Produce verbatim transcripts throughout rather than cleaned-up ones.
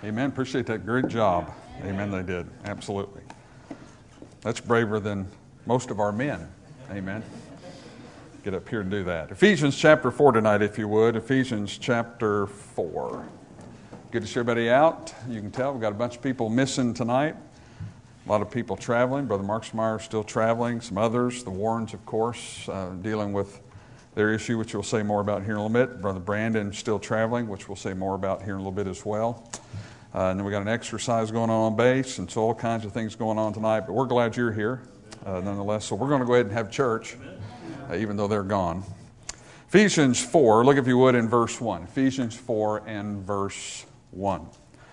Amen. Appreciate that. Great job. Amen. They did. Absolutely. That's braver than most of our men. Amen. Get up here and do that. Ephesians chapter four tonight, if you would. Ephesians chapter four. Good to see everybody out. You can tell we've got a bunch of people missing tonight. A lot of people traveling. Brother Marksmeyer is still traveling. Some others. The Warrens, of course, uh, dealing with their issue, which we'll say more about here in a little bit. Brother Brandon still traveling, which we'll say more about here in a little bit as well. Uh, and then we got an exercise going on on base, and so all kinds of things going on tonight. But we're glad you're here, uh, nonetheless. So we're going to go ahead and have church, uh, even though they're gone. Ephesians four, look if you would in verse one. Ephesians four and verse one.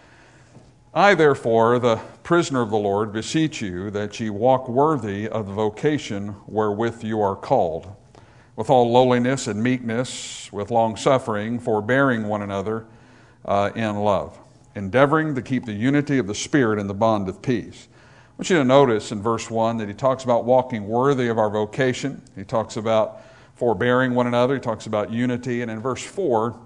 I, therefore, the prisoner of the Lord, beseech you that ye walk worthy of the vocation wherewith you are called, with all lowliness and meekness, with long-suffering, forbearing one another uh, in love, endeavoring to keep the unity of the Spirit in the bond of peace. I want you to notice in verse one that he talks about walking worthy of our vocation. He talks about forbearing one another. He talks about unity. And in verse four,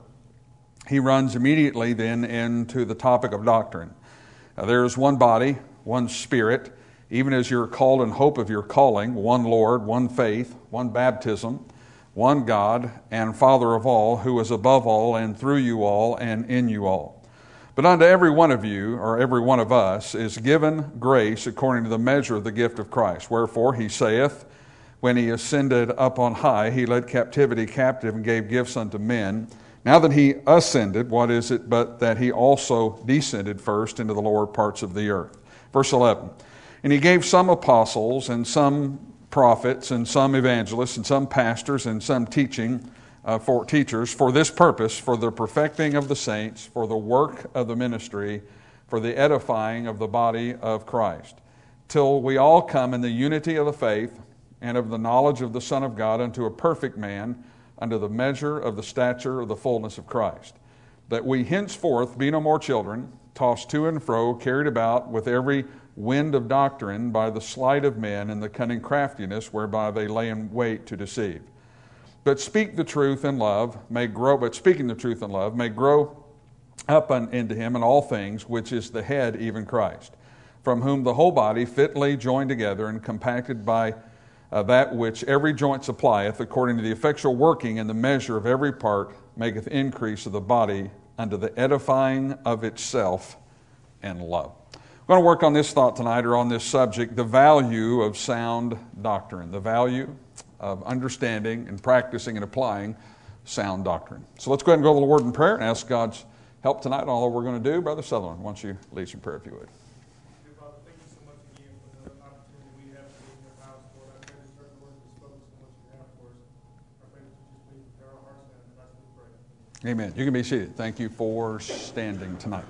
he runs immediately then into the topic of doctrine. Now, there is one body, one Spirit, even as you're called in hope of your calling, one Lord, one faith, one baptism, one God and Father of all, who is above all and through you all and in you all. But unto every one of you, or every one of us, is given grace according to the measure of the gift of Christ. Wherefore he saith, when he ascended up on high, he led captivity captive and gave gifts unto men. Now that he ascended, what is it but that he also descended first into the lower parts of the earth? Verse eleven, and he gave some apostles and some prophets and some evangelists and some pastors and some teaching uh, for teachers for this purpose, for the perfecting of the saints, for the work of the ministry, for the edifying of the body of Christ, till we all come in the unity of the faith and of the knowledge of the Son of God unto a perfect man, unto the measure of the stature of the fullness of Christ, that we henceforth be no more children, tossed to and fro, carried about with every wind of doctrine by the sleight of men and the cunning craftiness whereby they lay in wait to deceive. But speak the truth in love, may grow, but speaking the truth in love, may grow up into him in all things, which is the head, even Christ, from whom the whole body fitly joined together and compacted by uh, that which every joint supplieth, according to the effectual working in the measure of every part, maketh increase of the body unto the edifying of itself in love. We're going to work on this thought tonight, or on this subject, the value of sound doctrine, the value of understanding and practicing and applying sound doctrine. So let's go ahead and go to the Lord in prayer and ask God's help tonight on all that we're going to do. Brother Sutherland, why don't you lead us in prayer if you would. Dear Father, thank you so much again for the opportunity we have to be in your house, Lord. I pray that certain words are spoken so much you have for us. I pray that you just please prepare our hearts and that's what we pray. Amen. You can be seated. Thank you for standing tonight.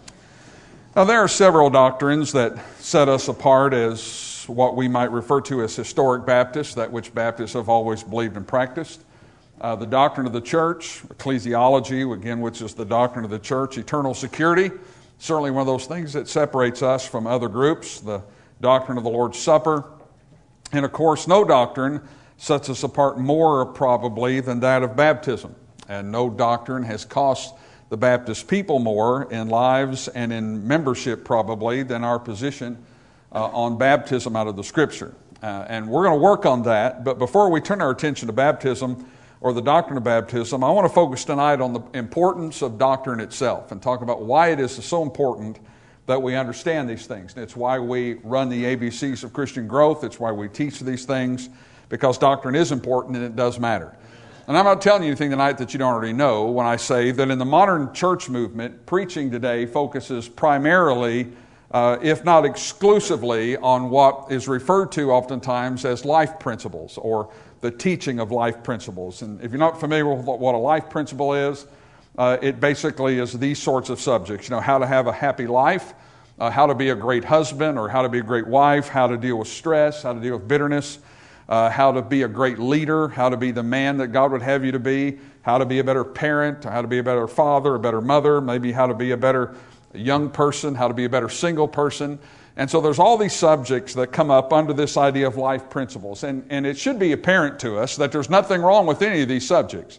Now, there are several doctrines that set us apart as what we might refer to as historic Baptists, that which Baptists have always believed and practiced. Uh, the doctrine of the church, ecclesiology, again, which is the doctrine of the church, eternal security, certainly one of those things that separates us from other groups, the doctrine of the Lord's Supper. And, of course, no doctrine sets us apart more probably than that of baptism. And no doctrine has cost the Baptist people more in lives and in membership probably than our position uh, on baptism out of the Scripture. Uh, and we're going to work on that. But before we turn our attention to baptism or the doctrine of baptism, I want to focus tonight on the importance of doctrine itself and talk about why it is so important that we understand these things. And it's why we run the A B Cs of Christian growth. It's why we teach these things, because doctrine is important and it does matter. And I'm not telling you anything tonight that you don't already know when I say that in the modern church movement, preaching today focuses primarily, uh, if not exclusively, on what is referred to oftentimes as life principles or the teaching of life principles. And if you're not familiar with what a life principle is, uh, it basically is these sorts of subjects. You know, how to have a happy life, uh, how to be a great husband or how to be a great wife, how to deal with stress, how to deal with bitterness, Uh, how to be a great leader, how to be the man that God would have you to be, how to be a better parent, how to be a better father, a better mother, maybe how to be a better young person, how to be a better single person. And so there's all these subjects that come up under this idea of life principles. And, and it should be apparent to us that there's nothing wrong with any of these subjects.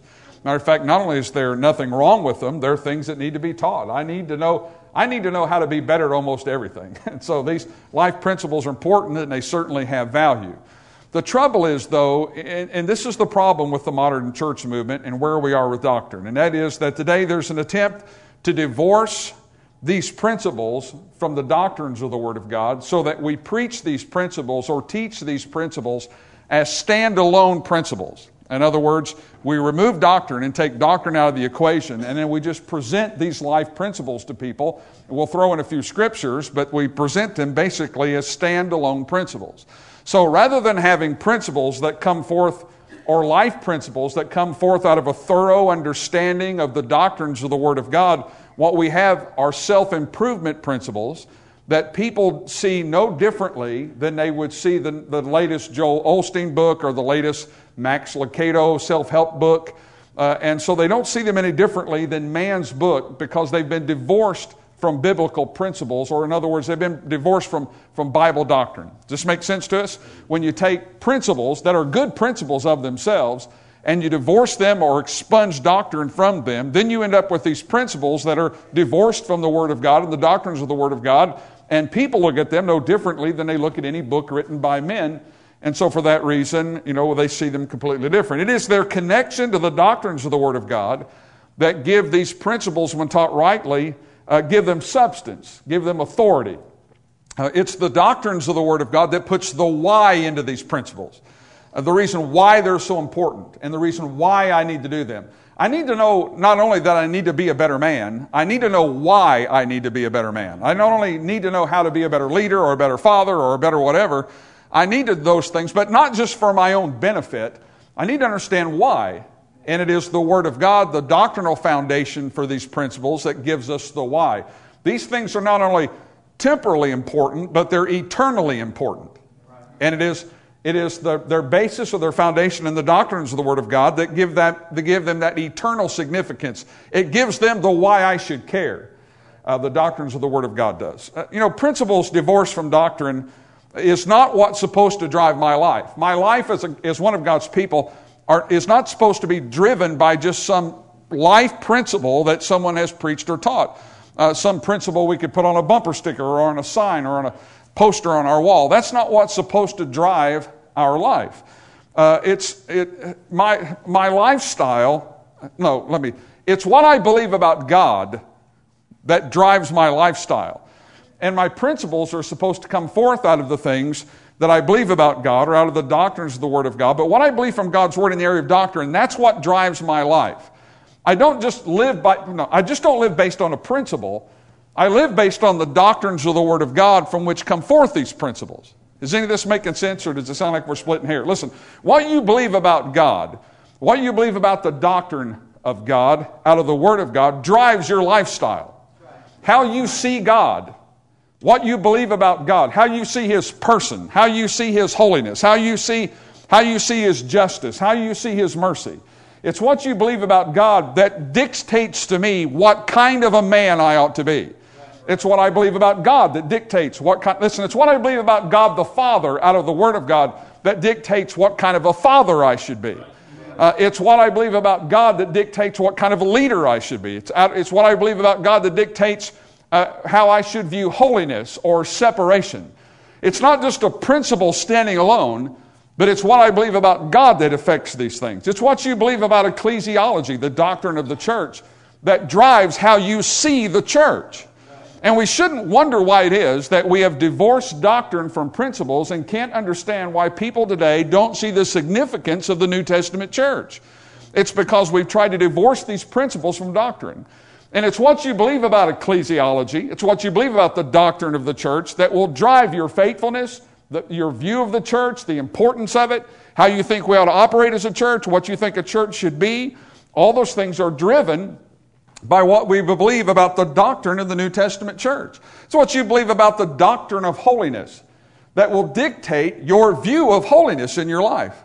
Matter of fact, not only is there nothing wrong with them, there are things that need to be taught. I need to know, I need to know how to be better at almost everything. And so these life principles are important, and they certainly have value. The trouble is, though, and, and this is the problem with the modern church movement and where we are with doctrine, and that is that today there's an attempt to divorce these principles from the doctrines of the Word of God so that we preach these principles or teach these principles as standalone principles. In other words, we remove doctrine and take doctrine out of the equation, and then we just present these life principles to people. We'll throw in a few scriptures, but we present them basically as standalone principles. So rather than having principles that come forth, or life principles that come forth out of a thorough understanding of the doctrines of the Word of God, what we have are self-improvement principles that people see no differently than they would see the, the latest Joel Osteen book or the latest Max Lucado self-help book. Uh, and so they don't see them any differently than man's book because they've been divorced from biblical principles, or in other words, they've been divorced from, from Bible doctrine. Does this make sense to us? When you take principles that are good principles of themselves and you divorce them or expunge doctrine from them, then you end up with these principles that are divorced from the Word of God and the doctrines of the Word of God, and people look at them no differently than they look at any book written by men. And so for that reason, you know, they see them completely different. It is their connection to the doctrines of the Word of God that give these principles, when taught rightly, uh, give them substance, give them authority. Uh, it's the doctrines of the Word of God that puts the why into these principles. Uh, the reason why they're so important and the reason why I need to do them. I need to know not only that I need to be a better man, I need to know why I need to be a better man. I not only need to know how to be a better leader or a better father or a better whatever. I needed those things, but not just for my own benefit. I need to understand why. And it is the Word of God, the doctrinal foundation for these principles, that gives us the why. These things are not only temporally important, but they're eternally important. And it is it is the, their basis or their foundation in the doctrines of the Word of God that give that that give them that eternal significance. It gives them the why I should care. Uh, the doctrines of the Word of God does. Uh, you know, principles divorced from doctrine is not what's supposed to drive my life. My life as, a, as one of God's people are, is not supposed to be driven by just some life principle that someone has preached or taught. Uh, some principle we could put on a bumper sticker or on a sign or on a poster on our wall. That's not what's supposed to drive our life. Uh, it's it, my my lifestyle. No, let me. It's what I believe about God that drives my lifestyle. And my principles are supposed to come forth out of the things that I believe about God or out of the doctrines of the Word of God. But what I believe from God's Word in the area of doctrine, that's what drives my life. I don't just live by, no, I just don't live based on a principle. I live based on the doctrines of the Word of God from which come forth these principles. Is any of this making sense, or does it sound like we're splitting hair? Listen, what you believe about God, what you believe about the doctrine of God out of the Word of God drives your lifestyle. How you see God, what you believe about God, how you see His person, how you see His holiness, how you see, how you see His justice, how you see His mercy. It's what you believe about God that dictates to me what kind of a man I ought to be. It's what I believe about God that dictates what kind. Listen, it's what I believe about God the Father out of the Word of God that dictates what kind of a father I should be. Uh, it's what I believe about God that dictates what kind of a leader I should be. It's, it's what I believe about God that dictates Uh, how I should view holiness or separation. It's not just a principle standing alone, but it's what I believe about God that affects these things. It's what you believe about ecclesiology, the doctrine of the church, that drives how you see the church. And we shouldn't wonder why it is that we have divorced doctrine from principles and can't understand why people today don't see the significance of the New Testament church. It's because we've tried to divorce these principles from doctrine. And it's what you believe about ecclesiology, it's what you believe about the doctrine of the church that will drive your faithfulness, the, your view of the church, the importance of it, how you think we ought to operate as a church, what you think a church should be. All those things are driven by what we believe about the doctrine of the New Testament church. It's what you believe about the doctrine of holiness that will dictate your view of holiness in your life.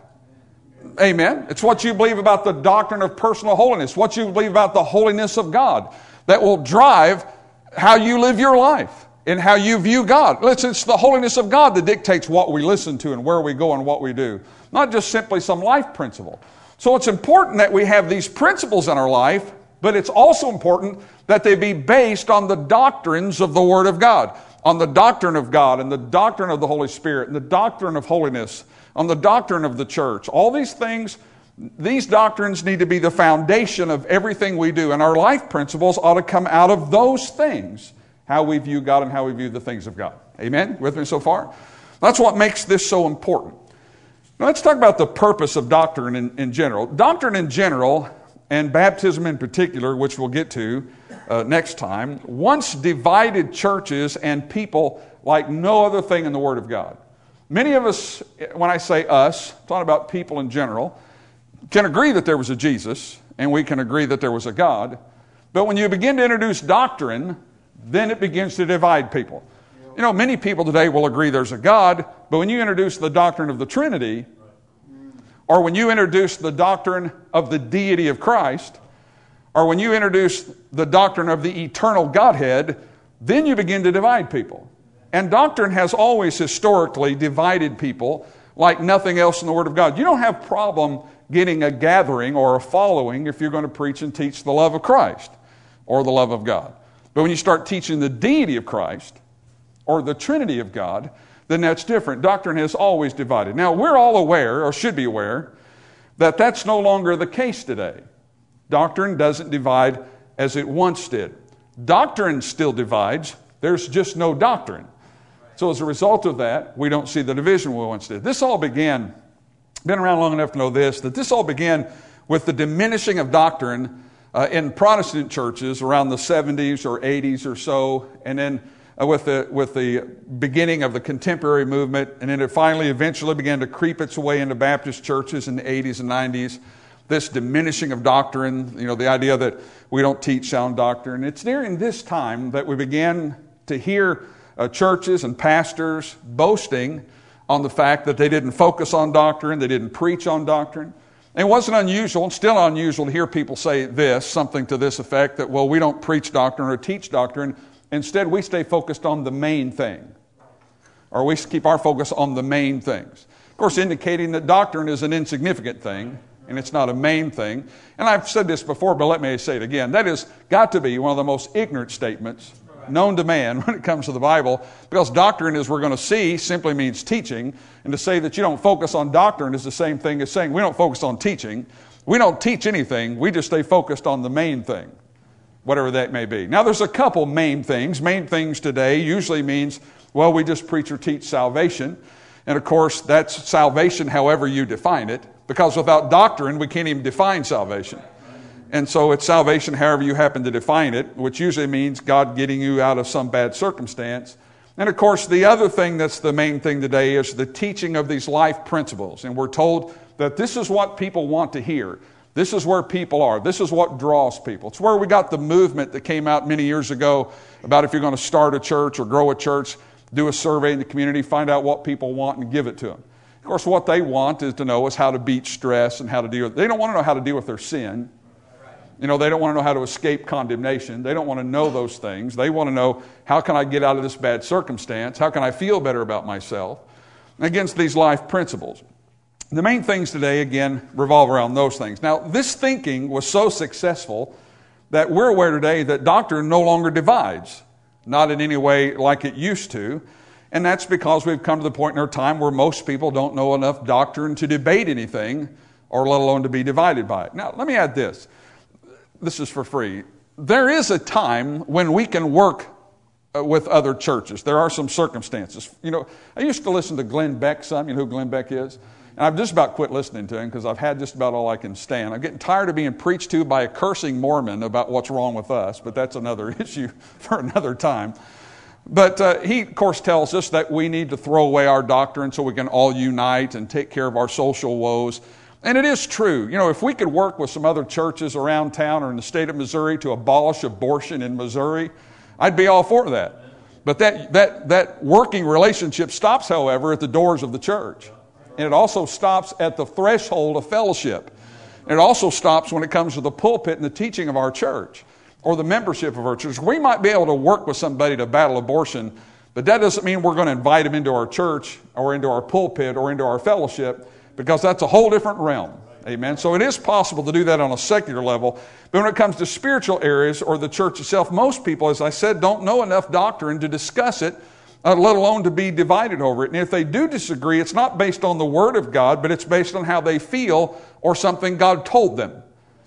Amen. It's what you believe about the doctrine of personal holiness, what you believe about the holiness of God that will drive how you live your life and how you view God. Listen, it's the holiness of God that dictates what we listen to and where we go and what we do. Not just simply some life principle. So it's important that we have these principles in our life, but it's also important that they be based on the doctrines of the Word of God, on the doctrine of God and the doctrine of the Holy Spirit and the doctrine of holiness, on the doctrine of the church. All these things, these doctrines need to be the foundation of everything we do, and our life principles ought to come out of those things, how we view God and how we view the things of God. Amen? With me so far? That's what makes this so important. Now let's talk about the purpose of doctrine in, in general. Doctrine in general, and baptism in particular, which we'll get to uh, next time, once divided churches and people like no other thing in the Word of God. Many of us, when I say us, I'm talking about people in general, can agree that there was a Jesus, and we can agree that there was a God. But when you begin to introduce doctrine, then it begins to divide people. You know, many people today will agree there's a God, but when you introduce the doctrine of the Trinity, or when you introduce the doctrine of the deity of Christ, or when you introduce the doctrine of the eternal Godhead, then you begin to divide people. And doctrine has always historically divided people like nothing else in the Word of God. You don't have problem getting a gathering or a following if you're going to preach and teach the love of Christ or the love of God. But when you start teaching the deity of Christ or the Trinity of God, then that's different. Doctrine has always divided. Now, we're all aware, or should be aware, that that's no longer the case today. Doctrine doesn't divide as it once did. Doctrine still divides. There's just no doctrine. So as a result of that, we don't see the division we once did. This all began, been around long enough to know this, that this all began with the diminishing of doctrine uh, in Protestant churches around the seventies or eighties or so, and then uh, with the with the beginning of the contemporary movement, and then it finally eventually began to creep its way into Baptist churches in the eighties and nineties. This diminishing of doctrine, you know, the idea that we don't teach sound doctrine. It's during this time that we began to hear uh, churches and pastors boasting on the fact that they didn't focus on doctrine, they didn't preach on doctrine. And it wasn't unusual, and still unusual, to hear people say this, something to this effect, that, well, we don't preach doctrine or teach doctrine. Instead, we stay focused on the main thing. Or we keep our focus on the main things. Of course, indicating that doctrine is an insignificant thing, and it's not a main thing. And I've said this before, but let me say it again. That has got to be one of the most ignorant statements known to man when it comes to the Bible, because doctrine, as we're going to see, simply means teaching. And to say that you don't focus on doctrine is the same thing as saying we don't focus on teaching. We don't teach anything. We just stay focused on the main thing, whatever that may be. Now, there's a couple main things. Main things today usually means, well, we just preach or teach salvation. And of course, that's salvation however you define it, because without doctrine, we can't even define salvation. And so it's salvation however you happen to define it, which usually means God getting you out of some bad circumstance. And of course, the other thing that's the main thing today is the teaching of these life principles. And we're told that this is what people want to hear. This is where people are. This is what draws people. It's where we got the movement that came out many years ago about if you're going to start a church or grow a church, do a survey in the community, find out what people want and give it to them. Of course, what they want is to know is how to beat stress and how to deal with it. They don't want to know how to deal with their sin. You know, they don't want to know how to escape condemnation. They don't want to know those things. They want to know, how can I get out of this bad circumstance? How can I feel better about myself? Against these life principles. The main things today, again, revolve around those things. Now, this thinking was so successful that we're aware today that doctrine no longer divides, not in any way like it used to. And that's because we've come to the point in our time where most people don't know enough doctrine to debate anything, or let alone to be divided by it. Now, let me add this. This is for free. There is a time when we can work uh, with other churches. There are some circumstances. You know, I used to listen to Glenn Beck some. You know who Glenn Beck is? And I've just about quit listening to him because I've had just about all I can stand. I'm getting tired of being preached to by a cursing Mormon about what's wrong with us, but that's another issue for another time. But uh, he, of course, tells us that we need to throw away our doctrine so we can all unite and take care of our social woes. And it is true. You know, if we could work with some other churches around town or in the state of Missouri to abolish abortion in Missouri, I'd be all for that. But that that that working relationship stops, however, at the doors of the church. And it also stops at the threshold of fellowship. And it also stops when it comes to the pulpit and the teaching of our church or the membership of our church. We might be able to work with somebody to battle abortion, but that doesn't mean we're going to invite them into our church or into our pulpit or into our fellowship, because that's a whole different realm. Amen. So it is possible to do that on a secular level. But when it comes to spiritual areas or the church itself, most people, as I said, don't know enough doctrine to discuss it, uh, let alone to be divided over it. And if they do disagree, it's not based on the Word of God, but it's based on how they feel or something God told them.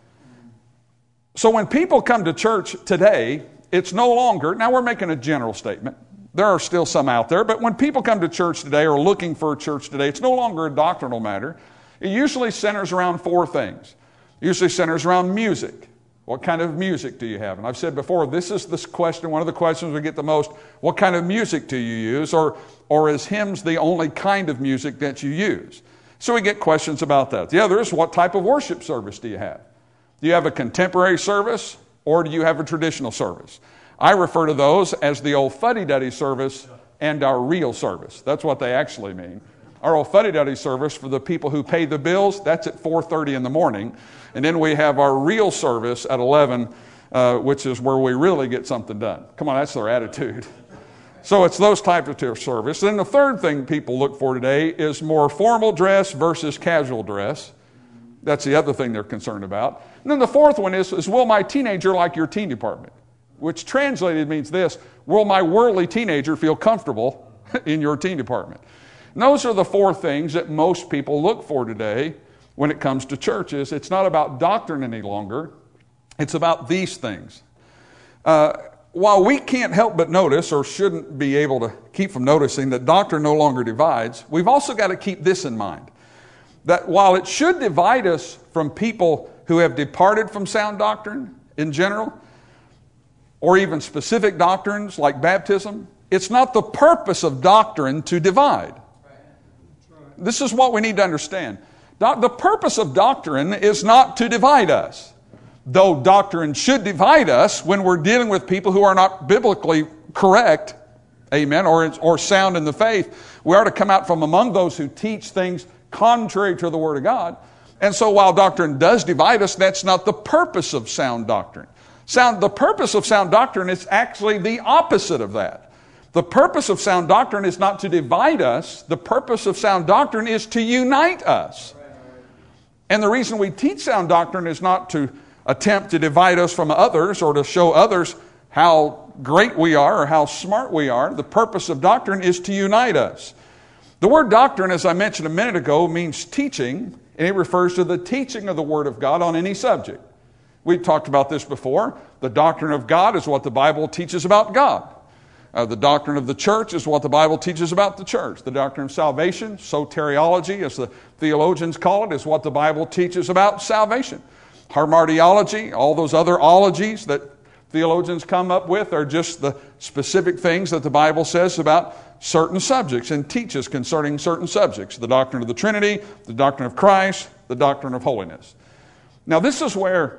So when people come to church today, it's no longer, now we're making a general statement. There are still some out there, but when people come to church today or looking for a church today, it's no longer a doctrinal matter. It usually centers around four things. It usually centers around music. What kind of music do you have? And I've said before, this is this question, one of the questions we get the most, what kind of music do you use? Or, or is hymns the only kind of music that you use? So we get questions about that. The other is, what type of worship service do you have? Do you have a contemporary service or do you have a traditional service? I refer to those as the old fuddy-duddy service and our real service. That's what they actually mean. Our old fuddy-duddy service for the people who pay the bills, that's at four thirty in the morning. And then we have our real service at eleven, uh, which is where we really get something done. Come on, that's their attitude. So it's those types of service. Then the third thing people look for today is more formal dress versus casual dress. That's the other thing they're concerned about. And then the fourth one is, is will my teenager like your teen department? Which translated means this: will my worldly teenager feel comfortable in your teen department? And those are the four things that most people look for today when it comes to churches. It's not about doctrine any longer. It's about these things. Uh, while we can't help but notice, or shouldn't be able to keep from noticing, that doctrine no longer divides, we've also got to keep this in mind. That while it should divide us from people who have departed from sound doctrine in general, or even specific doctrines like baptism, it's not the purpose of doctrine to divide. This is what we need to understand. The purpose of doctrine is not to divide us. Though doctrine should divide us when we're dealing with people who are not biblically correct, amen, or, or sound in the faith, we are to come out from among those who teach things contrary to the Word of God. And so while doctrine does divide us, that's not the purpose of sound doctrine. Sound, the purpose of sound doctrine is actually the opposite of that. The purpose of sound doctrine is not to divide us. The purpose of sound doctrine is to unite us. And the reason we teach sound doctrine is not to attempt to divide us from others or to show others how great we are or how smart we are. The purpose of doctrine is to unite us. The word doctrine, as I mentioned a minute ago, means teaching, and it refers to the teaching of the Word of God on any subject. We've talked about this before. The doctrine of God is what the Bible teaches about God. Uh, the doctrine of the church is what the Bible teaches about the church. The doctrine of salvation, soteriology, as the theologians call it, is what the Bible teaches about salvation. Hamartiology, all those other ologies that theologians come up with are just the specific things that the Bible says about certain subjects and teaches concerning certain subjects. The doctrine of the Trinity, the doctrine of Christ, the doctrine of holiness. Now this is where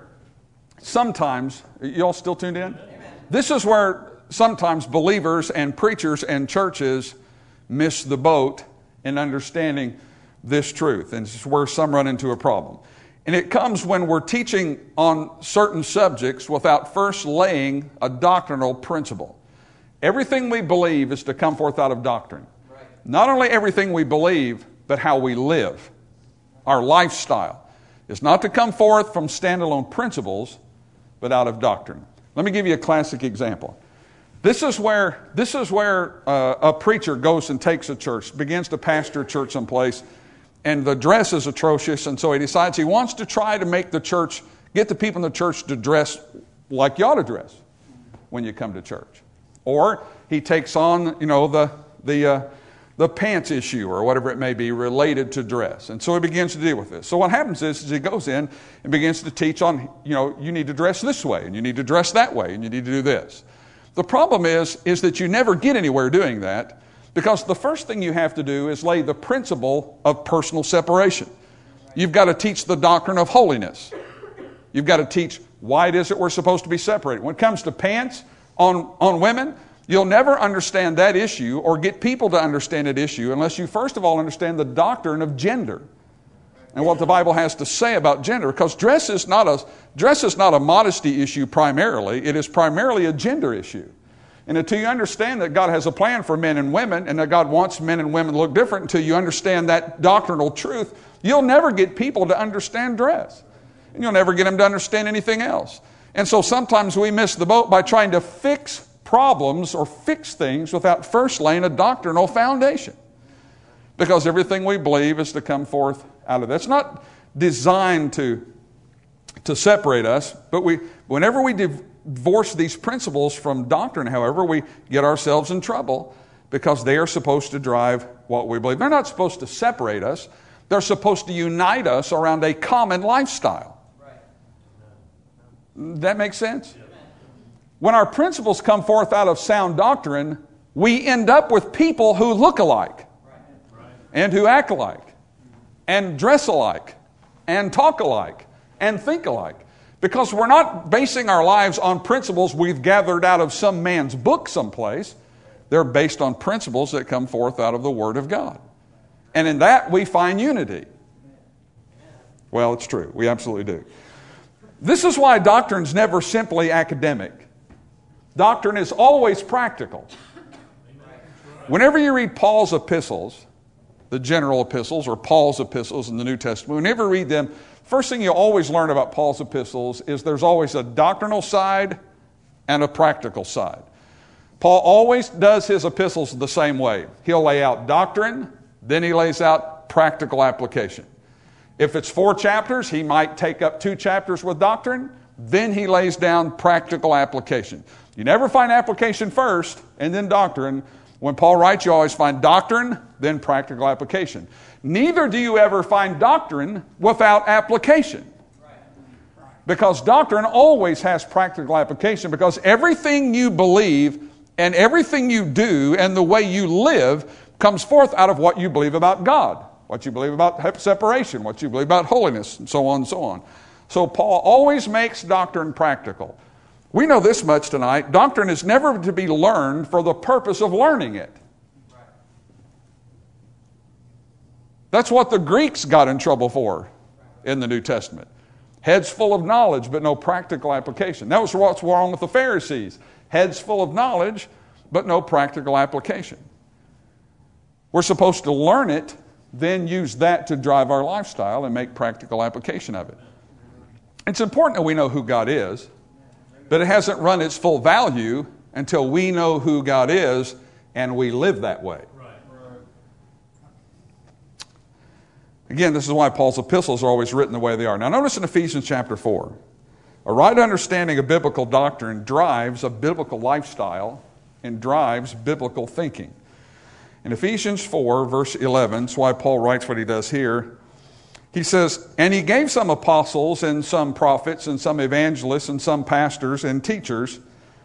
sometimes, you all still tuned in? Amen. This is where sometimes believers and preachers and churches miss the boat in understanding this truth. And this is where some run into a problem. And it comes when we're teaching on certain subjects without first laying a doctrinal principle. Everything we believe is to come forth out of doctrine. Right. Not only everything we believe, but how we live. Our lifestyle is not to come forth from standalone principles, but out of doctrine. Let me give you a classic example. This is where, this is where uh, a preacher goes and takes a church, begins to pastor a church someplace, and the dress is atrocious, and so he decides he wants to try to make the church, get the people in the church to dress like you ought to dress when you come to church. Or he takes on, you know, the the uh, the pants issue or whatever it may be related to dress. And so he begins to deal with this. So what happens is, is he goes in and begins to teach on, you know, you need to dress this way, and you need to dress that way, and you need to do this. The problem is, is that you never get anywhere doing that, because the first thing you have to do is lay the principle of personal separation. You've got to teach the doctrine of holiness. You've got to teach why it is that we're supposed to be separated. When it comes to pants on, on women, you'll never understand that issue or get people to understand that issue unless you first of all understand the doctrine of gender and what the Bible has to say about gender. Because dress is not a dress is not a modesty issue primarily. It is primarily a gender issue. And until you understand that God has a plan for men and women and that God wants men and women to look different, until you understand that doctrinal truth, you'll never get people to understand dress. And you'll never get them to understand anything else. And so sometimes we miss the boat by trying to fix problems or fix things without first laying a doctrinal foundation. Because everything we believe is to come forth out of that. It's not designed to, to separate us, but we, whenever we divorce these principles from doctrine, however, we get ourselves in trouble because they are supposed to drive what we believe. They're not supposed to separate us. They're supposed to unite us around a common lifestyle. That makes sense? When our principles come forth out of sound doctrine, we end up with people who look alike and who act alike and dress alike and talk alike and think alike. Because we're not basing our lives on principles we've gathered out of some man's book someplace. They're based on principles that come forth out of the Word of God. And in that we find unity. Well, it's true. We absolutely do. This is why doctrine's never simply academic. Doctrine is always practical. Whenever you read Paul's epistles, the general epistles or Paul's epistles in the New Testament, whenever you read them, first thing you always learn about Paul's epistles is there's always a doctrinal side and a practical side. Paul always does his epistles the same way. He'll lay out doctrine, then he lays out practical application. If it's four chapters, he might take up two chapters with doctrine, then he lays down practical application. You never find application first and then doctrine. When Paul writes, you always find doctrine, then practical application. Neither do you ever find doctrine without application. Because doctrine always has practical application, because everything you believe and everything you do and the way you live comes forth out of what you believe about God, what you believe about separation, what you believe about holiness, and so on and so on. So Paul always makes doctrine practical. We know this much tonight. Doctrine is never to be learned for the purpose of learning it. That's what the Greeks got in trouble for in the New Testament. Heads full of knowledge, but no practical application. That was what's wrong with the Pharisees. Heads full of knowledge, but no practical application. We're supposed to learn it, then use that to drive our lifestyle and make practical application of it. It's important that we know who God is, but it hasn't run its full value until we know who God is and we live that way. Again, this is why Paul's epistles are always written the way they are. Now notice in Ephesians chapter four, a right understanding of biblical doctrine drives a biblical lifestyle and drives biblical thinking. In Ephesians four, verse eleven, that's why Paul writes what he does here. He says, and he gave some apostles and some prophets and some evangelists and some pastors and teachers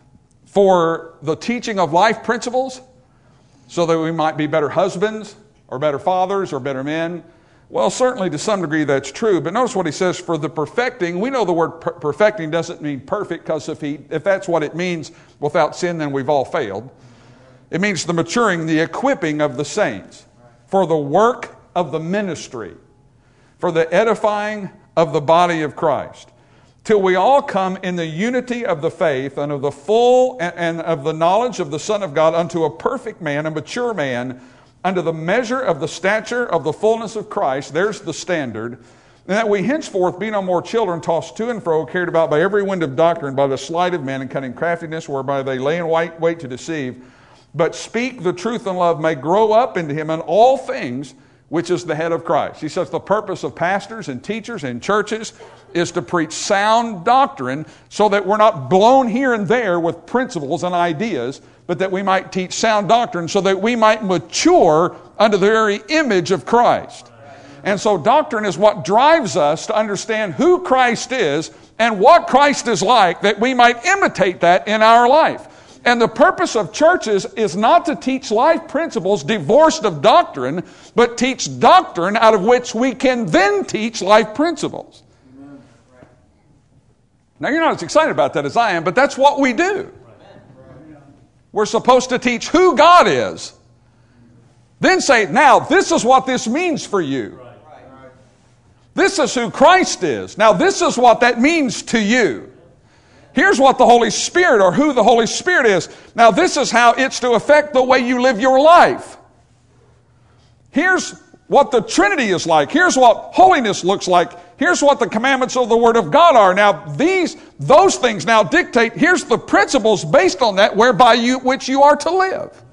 for the teaching of life principles, so that we might be better husbands or better fathers or better men. Well, certainly to some degree that's true, but notice what he says, for the perfecting. We know the word per- perfecting doesn't mean perfect, because if he, if that's what it means without sin, then we've all failed. It means the maturing, the equipping of the saints for the work of the ministry, for the edifying of the body of Christ, till we all come in the unity of the faith and of the full and, and of the knowledge of the Son of God, unto a perfect man, a mature man, unto the measure of the stature of the fullness of Christ. There's the standard. And that we henceforth be no more children, tossed to and fro, carried about by every wind of doctrine, by the sleight of men and cunning craftiness, whereby they lay in wait to deceive. But speak the truth in love, may grow up into him in all things, which is the head of Christ. He says the purpose of pastors and teachers and churches is to preach sound doctrine, so that we're not blown here and there with principles and ideas, but that we might teach sound doctrine, so that we might mature under the very image of Christ. And so doctrine is what drives us to understand who Christ is and what Christ is like, that we might imitate that in our life. And the purpose of churches is not to teach life principles divorced of doctrine, but teach doctrine out of which we can then teach life principles. Amen. Now, you're not as excited about that as I am, but that's what we do. We're supposed to teach who God is. Then say, now, this is what this means for you. This is who Christ is. Now, this is what that means to you. Here's what the Holy Spirit, or who the Holy Spirit is. Now, this is how it's to affect the way you live your life. Here's what the Trinity is like. Here's what holiness looks like. Here's what the commandments of the Word of God are. Now, these, those things now dictate, here's the principles based on that whereby you, which you are to live.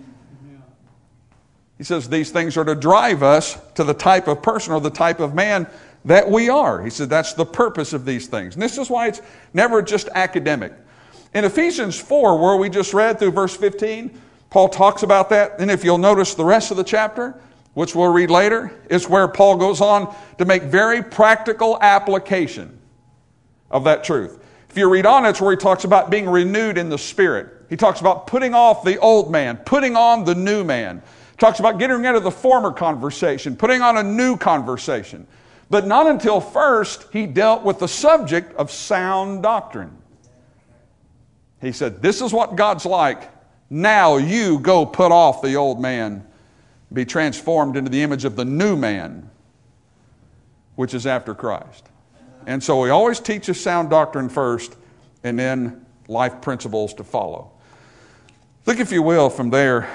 He says these things are to drive us to the type of person or the type of man that we are. He said that's the purpose of these things. And this is why it's never just academic. In Ephesians four, where we just read through verse fifteen, Paul talks about that. And if you'll notice the rest of the chapter, which we'll read later, is where Paul goes on to make very practical application of that truth. If you read on, it's where he talks about being renewed in the Spirit. He talks about putting off the old man, putting on the new man. He talks about getting rid of the former conversation, putting on a new conversation. But not until first he dealt with the subject of sound doctrine. He said, this is what God's like. Now you go put off the old man, be transformed into the image of the new man, which is after Christ. And so we always teach us sound doctrine first, and then life principles to follow. Look, if you will, from there,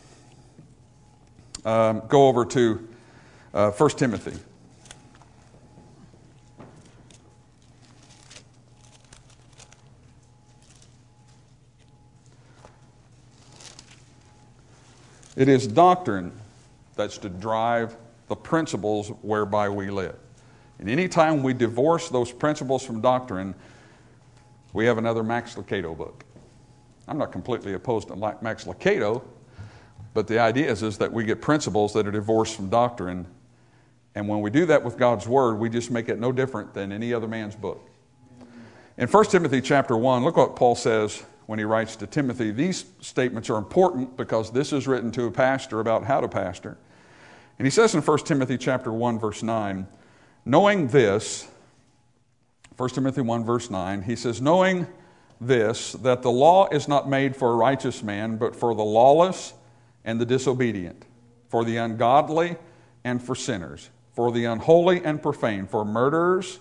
um, go over to uh, First Timothy. It is doctrine that's to drive the principles whereby we live. And any time we divorce those principles from doctrine, we have another Max Lucado book. I'm not completely opposed to Max Lucado, but the idea is, is that we get principles that are divorced from doctrine. And when we do that with God's Word, we just make it no different than any other man's book. In First Timothy chapter one, look what Paul says when he writes to Timothy. These statements are important because this is written to a pastor about how to pastor. And he says in First Timothy chapter one, verse nine, knowing this, First Timothy one, verse nine, he says, knowing this, that the law is not made for a righteous man, but for the lawless and the disobedient, for the ungodly and for sinners, for the unholy and profane, for murderers,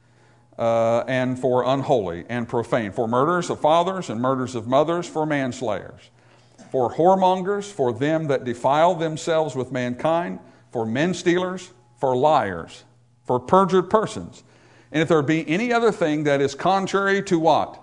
Uh, and for unholy and profane, for murderers of fathers and murderers of mothers, for manslayers, for whoremongers, for them that defile themselves with mankind, for men stealers, for liars, for perjured persons. And if there be any other thing that is contrary to what?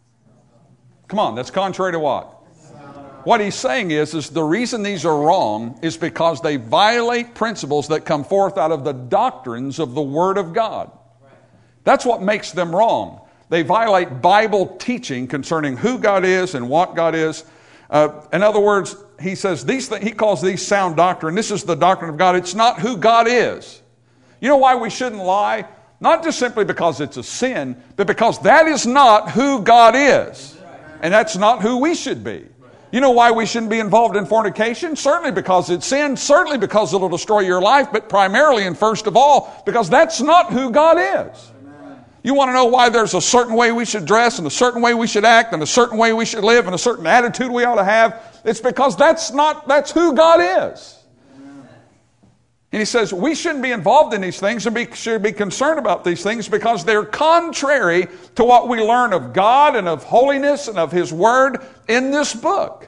Come on, that's contrary to what? What he's saying is, is the reason these are wrong is because they violate principles that come forth out of the doctrines of the Word of God. That's what makes them wrong. They violate Bible teaching concerning who God is and what God is. Uh, in other words, he says these th- he calls these sound doctrine. This is the doctrine of God. It's not who God is. You know why we shouldn't lie? Not just simply because it's a sin, but because that is not who God is. And that's not who we should be. You know why we shouldn't be involved in fornication? Certainly because it's sin. Certainly because it'll destroy your life. But primarily and first of all, because that's not who God is. You want to know why there's a certain way we should dress and a certain way we should act and a certain way we should live and a certain attitude we ought to have? It's because that's not, that's who God is. Amen. And he says we shouldn't be involved in these things and be, should be concerned about these things because they're contrary to what we learn of God and of holiness and of His Word in this book.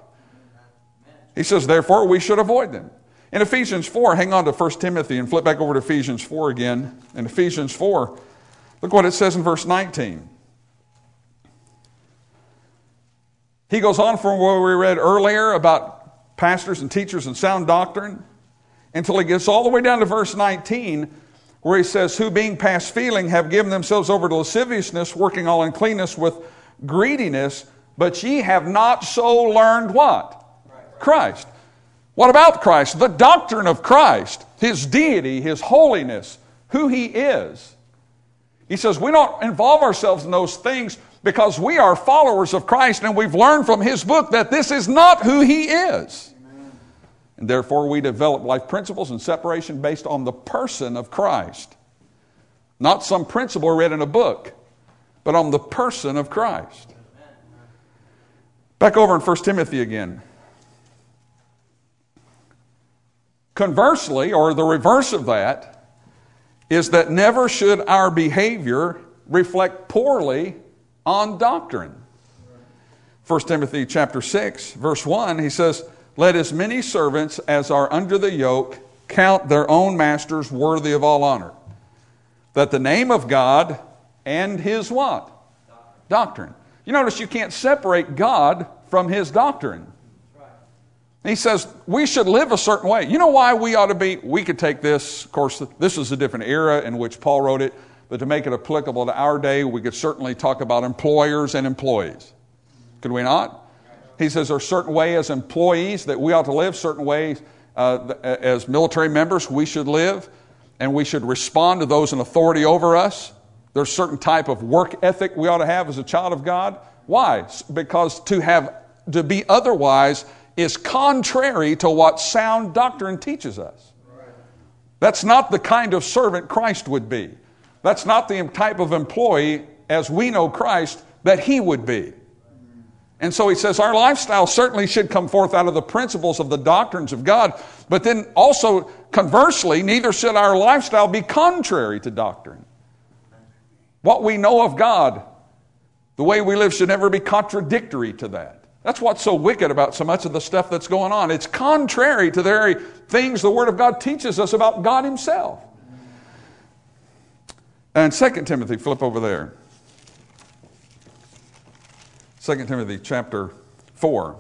He says, therefore, we should avoid them. In Ephesians four, hang on to First Timothy and flip back over to Ephesians four again. In Ephesians four, look what it says in verse nineteen. He goes on from where we read earlier about pastors and teachers and sound doctrine until he gets all the way down to verse nineteen where he says, who being past feeling have given themselves over to lasciviousness, working all uncleanness with greediness, but ye have not so learned what? Christ. What about Christ? The doctrine of Christ, His deity, His holiness, who He is. He says we don't involve ourselves in those things because we are followers of Christ and we've learned from His book that this is not who He is. Amen. And therefore we develop life principles and separation based on the person of Christ. Not some principle read in a book, but on the person of Christ. Amen. Back over in First Timothy again. Conversely, or the reverse of that, is that never should our behavior reflect poorly on doctrine. First Timothy chapter six, verse one, he says, let as many servants as are under the yoke count their own masters worthy of all honor, that the name of God and His what? Doctrine. Doctrine. You notice you can't separate God from His doctrine. He says we should live a certain way. You know why we ought to be, we could take this, of course, this is a different era in which Paul wrote it, but to make it applicable to our day, we could certainly talk about employers and employees. Could we not? He says there are certain ways as employees that we ought to live, certain ways uh, as military members we should live, and we should respond to those in authority over us. There's a certain type of work ethic we ought to have as a child of God. Why? Because to have to be otherwise is contrary to what sound doctrine teaches us. That's not the kind of servant Christ would be. That's not the type of employee, as we know Christ, that He would be. And so he says our lifestyle certainly should come forth out of the principles of the doctrines of God, but then also conversely, neither should our lifestyle be contrary to doctrine. What we know of God, the way we live should never be contradictory to that. That's what's so wicked about so much of the stuff that's going on. It's contrary to the very things the Word of God teaches us about God Himself. And Second Timothy, flip over there. Second Timothy chapter four.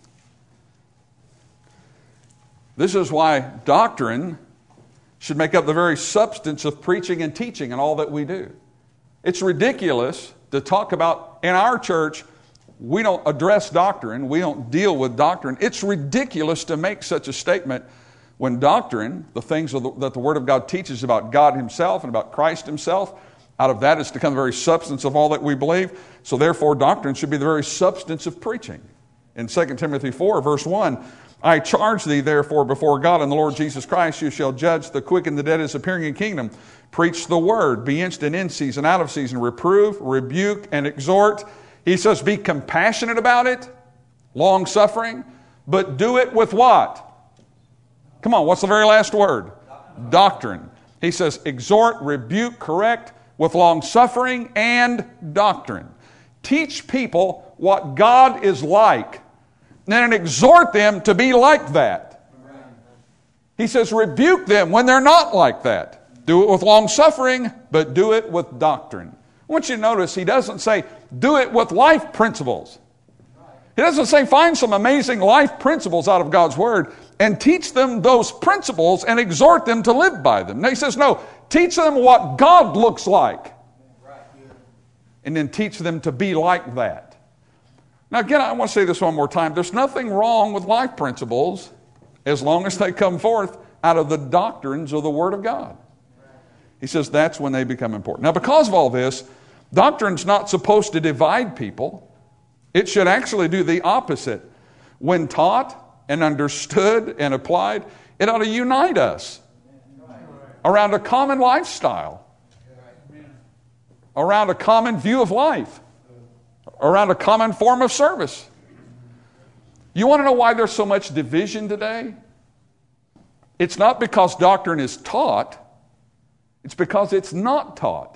This is why doctrine should make up the very substance of preaching and teaching and all that we do. It's ridiculous to talk about, in our church, we don't address doctrine, we don't deal with doctrine. It's ridiculous to make such a statement when doctrine, the things of the, that the Word of God teaches about God Himself and about Christ Himself, out of that is to come the very substance of all that we believe. So therefore, doctrine should be the very substance of preaching. In Second Timothy four, verse one, I charge thee therefore before God and the Lord Jesus Christ, you shall judge the quick and the dead as appearing in kingdom. Preach the word, be instant in season, out of season, reprove, rebuke, and exhort. He says, be compassionate about it, long-suffering, but do it with what? Come on, what's the very last word? Doctrine. Doctrine. He says, exhort, rebuke, correct, with long-suffering and doctrine. Teach people what God is like, and exhort them to be like that. He says, rebuke them when they're not like that. Do it with long-suffering, but do it with doctrine. I want you to notice he doesn't say, do it with life principles. He doesn't say, find some amazing life principles out of God's Word and teach them those principles and exhort them to live by them. No, he says, no, teach them what God looks like. And then teach them to be like that. Now again, I want to say this one more time. There's nothing wrong with life principles as long as they come forth out of the doctrines of the Word of God. He says that's when they become important. Now because of all this, doctrine's not supposed to divide people. It should actually do the opposite. When taught and understood and applied, it ought to unite us around a common lifestyle, around a common view of life, around a common form of service. You want to know why there's so much division today? It's not because doctrine is taught. It's because it's not taught.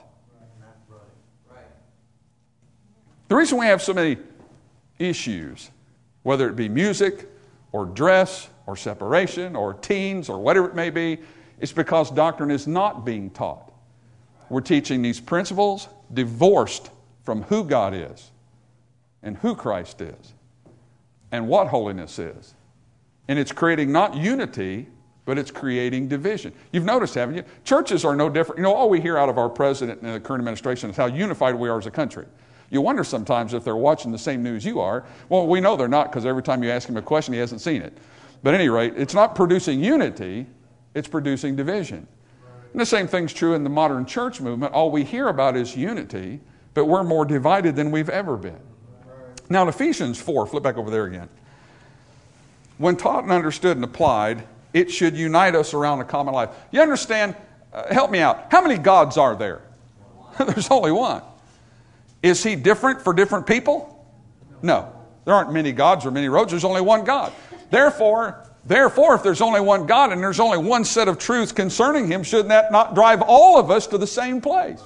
The reason we have so many issues, whether it be music or dress or separation or teens or whatever it may be, is because doctrine is not being taught. We're teaching these principles divorced from who God is and who Christ is and what holiness is. And it's creating not unity, but it's creating division. You've noticed, haven't you? Churches are no different. You know, all we hear out of our president and the current administration is how unified we are as a country. You wonder sometimes if they're watching the same news you are. Well, we know they're not because every time you ask him a question, he hasn't seen it. But at any rate, it's not producing unity, it's producing division. And the same thing's true in the modern church movement. All we hear about is unity, but we're more divided than we've ever been. Now in Ephesians four, flip back over there again. When taught and understood and applied, it should unite us around a common life. You understand? Uh, help me out. How many gods are there? There's only one. Is he different for different people? No. There aren't many gods or many roads. There's only one God. Therefore, therefore, if there's only one God and there's only one set of truths concerning Him, shouldn't that not drive all of us to the same place?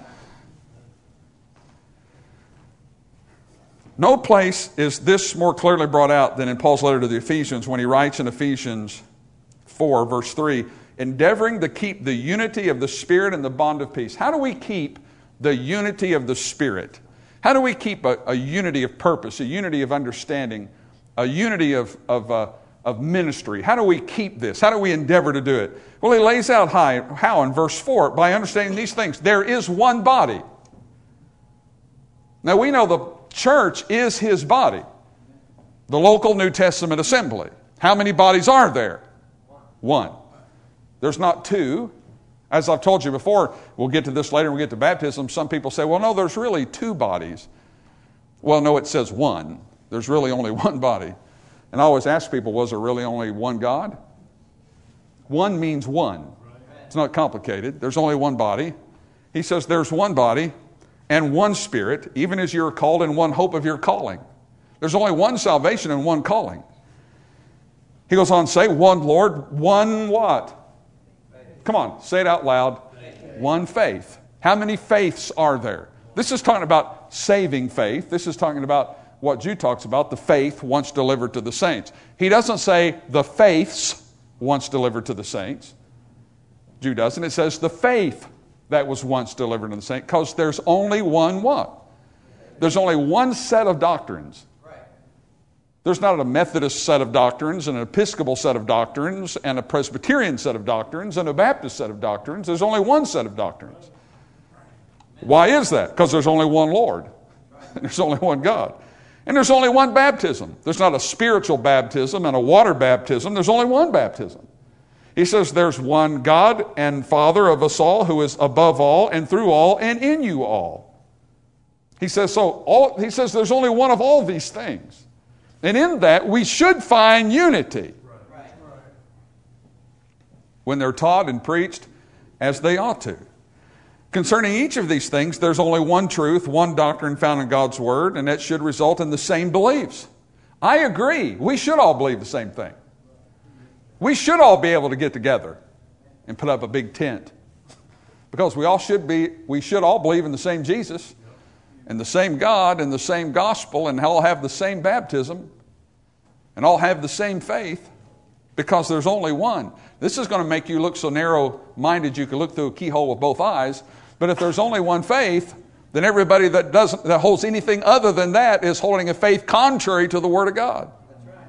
No place is this more clearly brought out than in Paul's letter to the Ephesians when he writes in Ephesians four, verse three, endeavoring to keep the unity of the Spirit and the bond of peace. How do we keep the unity of the Spirit? How do we keep a, a unity of purpose, a unity of understanding, a unity of, of, uh, of ministry? How do we keep this? How do we endeavor to do it? Well, he lays out how, how in verse four, by understanding these things. There is one body. Now we know the church is his body, the local New Testament assembly. How many bodies are there? One. There's not two. As I've told you before, we'll get to this later when we get to baptism. Some people say, well, no, there's really two bodies. Well, no, it says one. There's really only one body. And I always ask people, was there really only one God? One means one. It's not complicated. There's only one body. He says there's one body and one Spirit, even as you're called in one hope of your calling. There's only one salvation and one calling. He goes on to say, one Lord, one what? Come on, say it out loud. Faith. One faith. How many faiths are there? This is talking about saving faith. This is talking about what Jude talks about, the faith once delivered to the saints. He doesn't say the faiths once delivered to the saints. Jude doesn't. It says the faith that was once delivered to the saints, because there's only one what? There's only one set of doctrines. There's not a Methodist set of doctrines and an Episcopal set of doctrines and a Presbyterian set of doctrines and a Baptist set of doctrines. There's only one set of doctrines. Why is that? Because there's only one Lord. And there's only one God. And there's only one baptism. There's not a spiritual baptism and a water baptism. There's only one baptism. He says there's one God and Father of us all, who is above all and through all and in you all. He says so. All, he says there's only one of all these things. And in that, we should find unity when they're taught and preached as they ought to. Concerning each of these things, there's only one truth, one doctrine found in God's Word, and that should result in the same beliefs. I agree. We should all believe the same thing. We should all be able to get together and put up a big tent. Because we all should be, we should all believe in the same Jesus and the same God and the same gospel, and all have the same baptism and all have the same faith, because there's only one. This is going to make you look so narrow-minded you can look through a keyhole with both eyes. But if there's only one faith, then everybody that doesn't that holds anything other than that is holding a faith contrary to the Word of God. That's right.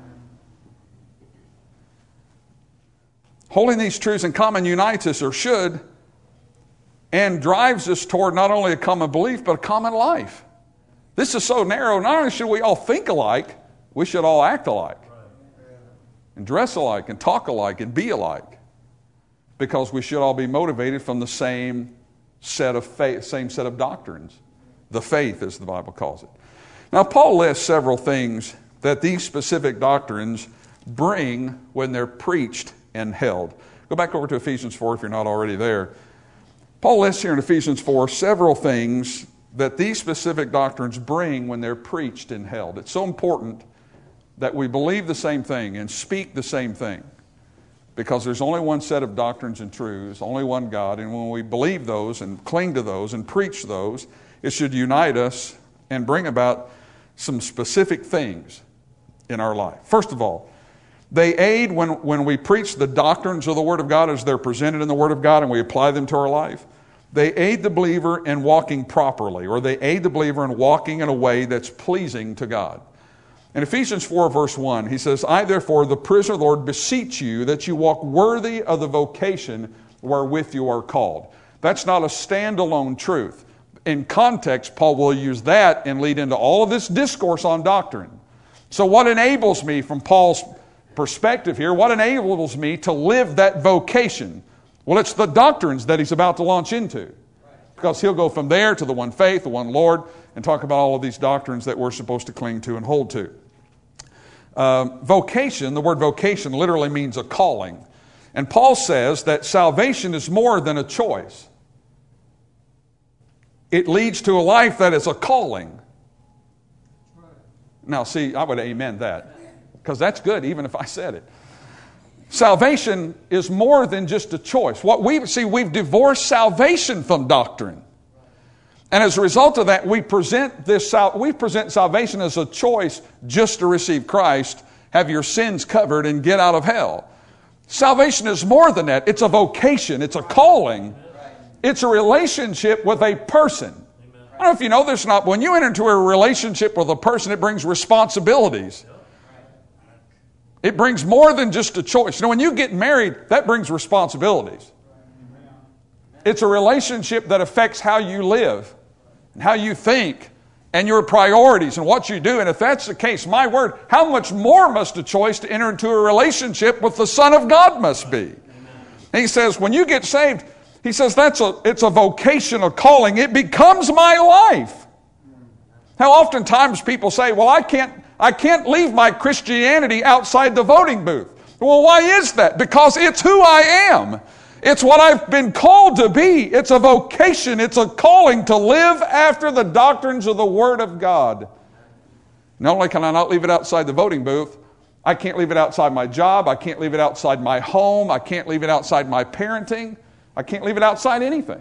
Holding these truths in common unites us, or should, and drives us toward not only a common belief, but a common life. This is so narrow. Not only should we all think alike, we should all act alike, and dress alike, and talk alike, and be alike, because we should all be motivated from the same set of faith, same set of doctrines, the faith, as the Bible calls it. Now, Paul lists several things that these specific doctrines bring when they're preached and held. Go back over to Ephesians four if you're not already there. Paul lists here in Ephesians four several things that these specific doctrines bring when they're preached and held. It's so important that we believe the same thing and speak the same thing, because there's only one set of doctrines and truths, only one God, and when we believe those and cling to those and preach those, it should unite us and bring about some specific things in our life. First of all, they aid when, when we preach the doctrines of the Word of God as they're presented in the Word of God and we apply them to our life. They aid the believer in walking properly, or they aid the believer in walking in a way that's pleasing to God. In Ephesians four, verse one, he says, I therefore, the prisoner of the Lord, beseech you that you walk worthy of the vocation wherewith you are called. That's not a standalone truth. In context, Paul will use that and lead into all of this discourse on doctrine. So what enables me, from Paul's perspective here, what enables me to live that vocation? Well, it's the doctrines that he's about to launch into. Because he'll go from there to the one faith, the one Lord, and talk about all of these doctrines that we're supposed to cling to and hold to. Um, vocation, the word vocation literally means a calling. And Paul says that salvation is more than a choice. It leads to a life that is a calling. Now, see, I would amen that, because that's good even if I said it. Salvation is more than just a choice. What we see, we've divorced salvation from doctrine. And as a result of that, we present this we present salvation as a choice just to receive Christ, have your sins covered, and get out of hell. Salvation is more than that. It's a vocation. It's a calling. It's a relationship with a person. I don't know if you know this or not, but when you enter into a relationship with a person, it brings responsibilities. It brings more than just a choice. You know, when you get married, that brings responsibilities. It's a relationship that affects how you live, and how you think, and your priorities, and what you do. And if that's the case, my word, how much more must a choice to enter into a relationship with the Son of God must be? And he says, when you get saved, he says that's a it's a vocational calling. It becomes my life. How oftentimes people say, well, I can't I can't leave my Christianity outside the voting booth. Well, why is that? Because it's who I am. It's what I've been called to be. It's a vocation. It's a calling to live after the doctrines of the Word of God. Not only can I not leave it outside the voting booth, I can't leave it outside my job. I can't leave it outside my home. I can't leave it outside my parenting. I can't leave it outside anything.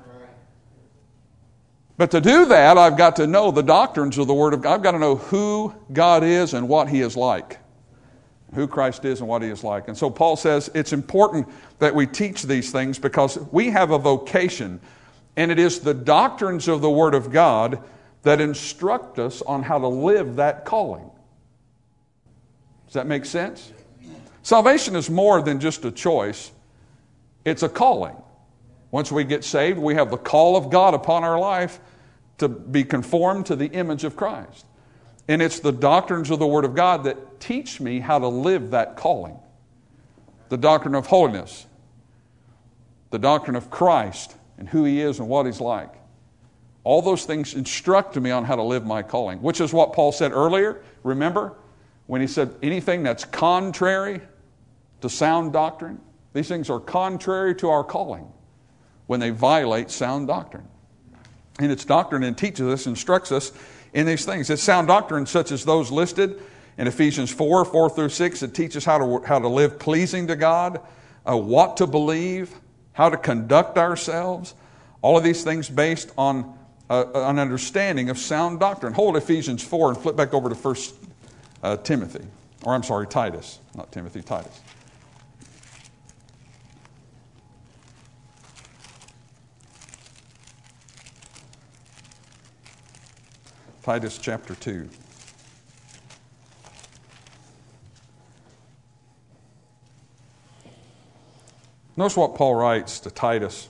But to do that, I've got to know the doctrines of the Word of God. I've got to know who God is and what He is like. Who Christ is and what He is like. And so Paul says it's important that we teach these things because we have a vocation, and it is the doctrines of the Word of God that instruct us on how to live that calling. Does that make sense? Salvation is more than just a choice. It's a calling. Once we get saved, we have the call of God upon our life to be conformed to the image of Christ. And it's the doctrines of the Word of God that teach me how to live that calling. The doctrine of holiness, the doctrine of Christ and who He is and what He's like. All those things instruct me on how to live my calling, which is what Paul said earlier. Remember when he said anything that's contrary to sound doctrine, these things are contrary to our calling when they violate sound doctrine. And it's doctrine and teaches us, instructs us in these things. It's sound doctrine such as those listed in Ephesians four, four through six. It teaches how to, how to live pleasing to God, uh, what to believe, how to conduct ourselves. All of these things based on uh, an understanding of sound doctrine. Hold Ephesians four and flip back over to First uh, Timothy. Or I'm sorry, Titus. Not Timothy, Titus. Titus chapter two. Notice what Paul writes to Titus.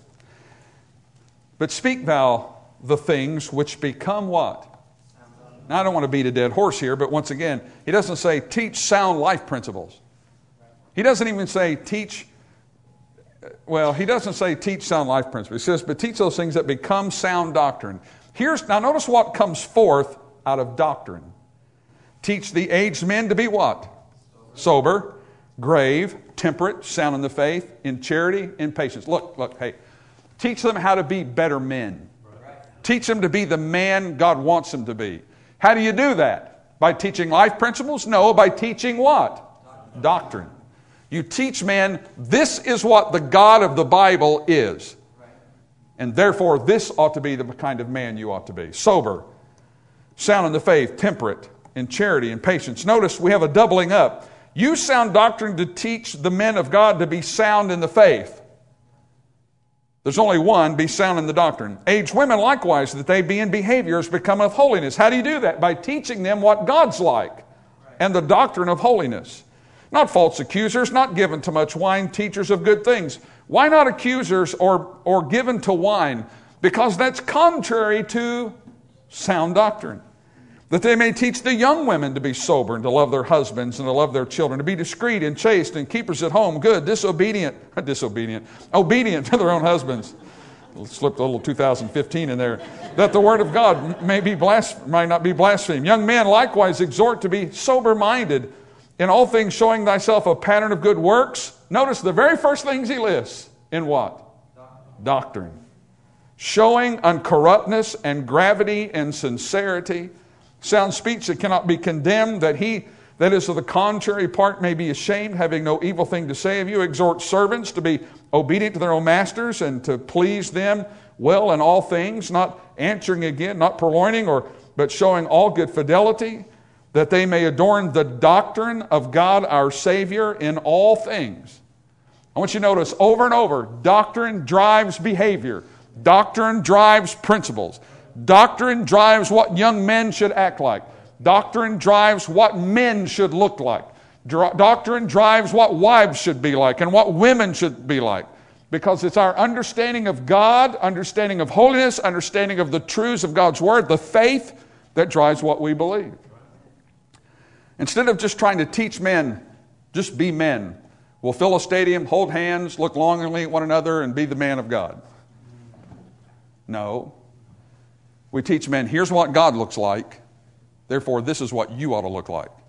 But speak thou the things which become what? Now I don't want to beat a dead horse here, but once again, he doesn't say teach sound life principles. He doesn't even say teach, well, he doesn't say teach sound life principles. He says, but teach those things that become sound doctrine. Here's, now notice what comes forth out of doctrine. Teach the aged men to be what? Sober, grave, temperate, sound in the faith, in charity, in patience. Look, look, hey, teach them how to be better men. Teach them to be the man God wants them to be. How do you do that? By teaching life principles? No, by teaching what? Doctrine. You teach men, this is what the God of the Bible is. And therefore, this ought to be the kind of man you ought to be. Sober, sound in the faith, temperate, in charity, and patience. Notice we have a doubling up. Use sound doctrine to teach the men of God to be sound in the faith. There's only one, be sound in the doctrine. Aged women likewise, that they be in behavior as becometh holiness. How do you do that? By teaching them what God's like and the doctrine of holiness. Not false accusers, not given to much wine, teachers of good things. Why not accusers or, or given to wine? Because that's contrary to sound doctrine. That they may teach the young women to be sober and to love their husbands and to love their children, to be discreet and chaste and keepers at home, good, disobedient, disobedient, obedient to their own husbands. Slipped a little two thousand fifteen in there. That the word of God may be blas- might not be blasphemed. Young men likewise exhort to be sober-minded, in all things showing thyself a pattern of good works. Notice the very first things he lists in what? Doctrine. Doctrine. Showing uncorruptness and gravity and sincerity. Sound speech that cannot be condemned, that he that is of the contrary part may be ashamed, having no evil thing to say of you. Exhort servants to be obedient to their own masters and to please them well in all things, not answering again, not purloining, or but showing all good fidelity, that they may adorn the doctrine of God our Savior in all things. I want you to notice over and over, doctrine drives behavior. Doctrine drives principles. Doctrine drives what young men should act like. Doctrine drives what men should look like. Dro- doctrine drives what wives should be like and what women should be like. Because it's our understanding of God, understanding of holiness, understanding of the truths of God's Word, the faith that drives what we believe. Instead of just trying to teach men, just be men. We'll fill a stadium, hold hands, look longingly at one another, and be the man of God. No. We teach men, here's what God looks like. Therefore, this is what you ought to look like.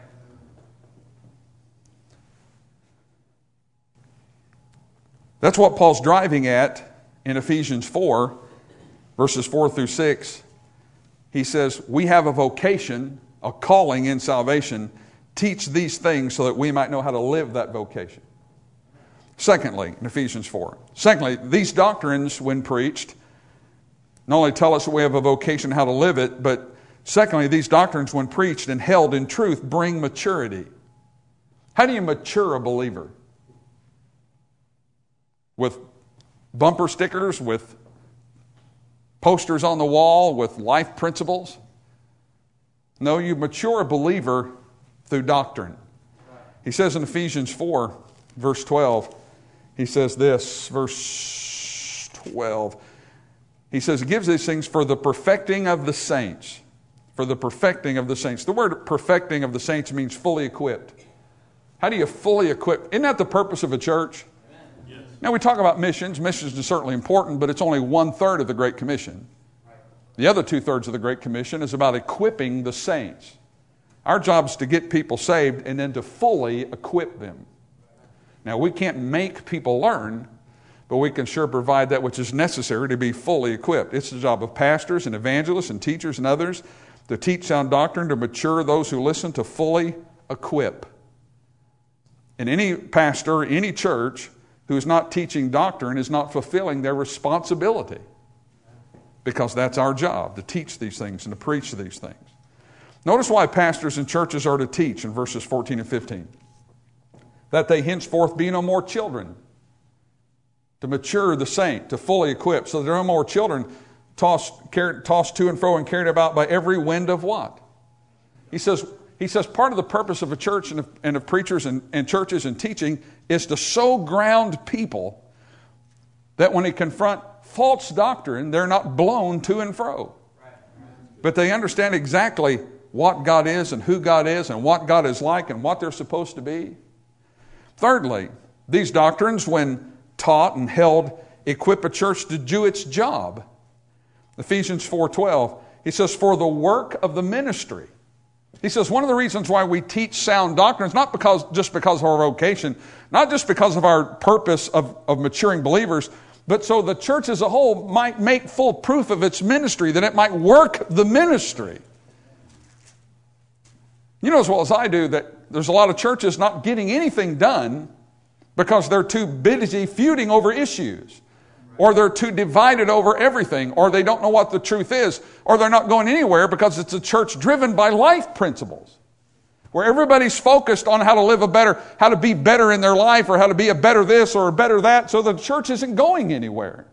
That's what Paul's driving at in Ephesians four, verses four through six. He says, we have a vocation, a calling in salvation. Teach these things so that we might know how to live that vocation. Secondly, in Ephesians four. Secondly, these doctrines, when preached, not only tell us that we have a vocation, how to live it, but secondly, these doctrines, when preached and held in truth, bring maturity. How do you mature a believer? With bumper stickers, with posters on the wall, with life principles? No, you mature a believer through doctrine. He says in Ephesians four, verse twelve, he says this, verse twelve, he says, it gives these things for the perfecting of the saints. For the perfecting of the saints. The word perfecting of the saints means fully equipped. How do you fully equip? Isn't that the purpose of a church? Yes. Now we talk about missions. Missions is certainly important, but it's only one third of the Great Commission. The other two thirds of the Great Commission is about equipping the saints. Our job is to get people saved and then to fully equip them. Now we can't make people learn, but we can sure provide that which is necessary to be fully equipped. It's the job of pastors and evangelists and teachers and others to teach sound doctrine, to mature those who listen, to fully equip. And any pastor, any church who is not teaching doctrine is not fulfilling their responsibility. Because that's our job, to teach these things and to preach these things. Notice why pastors and churches are to teach in verses fourteen and fifteen. That they henceforth be no more children. To mature the saint, to fully equip, so that there are no more children tossed, carried, tossed to and fro and carried about by every wind of what? He says, he says part of the purpose of a church and of, and of preachers and, and churches and teaching is to so ground people that when they confront false doctrine, they're not blown to and fro. But they understand exactly what God is and who God is and what God is like and what they're supposed to be. Thirdly, these doctrines, when taught and held, equip a church to do its job. Ephesians four twelve, he says, for the work of the ministry. He says one of the reasons why we teach sound doctrines, not because just because of our vocation, not just because of our purpose of, of maturing believers, but so the church as a whole might make full proof of its ministry, that it might work the ministry. You know as well as I do that there's a lot of churches not getting anything done because they're too busy feuding over issues, or they're too divided over everything, or they don't know what the truth is, or they're not going anywhere because it's a church driven by life principles, where everybody's focused on how to live a better, how to be better in their life, or how to be a better this or a better that, so the church isn't going anywhere.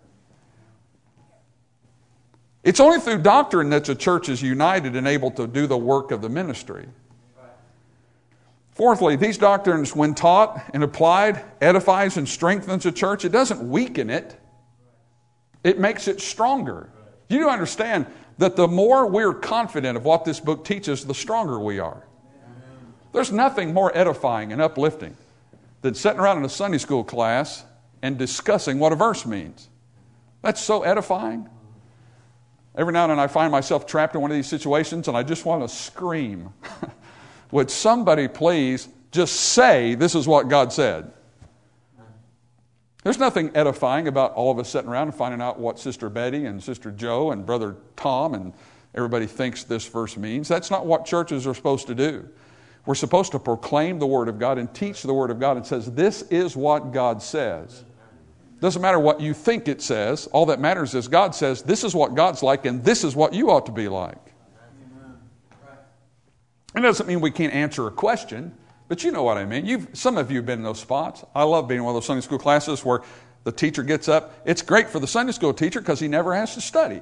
It's only through doctrine that the church is united and able to do the work of the ministry. Fourthly, these doctrines, when taught and applied, edifies and strengthens a church. It doesn't weaken it. It makes it stronger. You do understand that the more we're confident of what this book teaches, the stronger we are. There's nothing more edifying and uplifting than sitting around in a Sunday school class and discussing what a verse means. That's so edifying. Every now and then I find myself trapped in one of these situations and I just want to scream. Would somebody please just say, this is what God said? There's nothing edifying about all of us sitting around and finding out what Sister Betty and Sister Joe and Brother Tom and everybody thinks this verse means. That's not what churches are supposed to do. We're supposed to proclaim the Word of God and teach the Word of God and says, this is what God says. Doesn't matter what you think it says. All that matters is God says, this is what God's like and this is what you ought to be like. It doesn't mean we can't answer a question. But you know what I mean. You've, some of you have been in those spots. I love being in one of those Sunday school classes where the teacher gets up. It's great for the Sunday school teacher because he never has to study.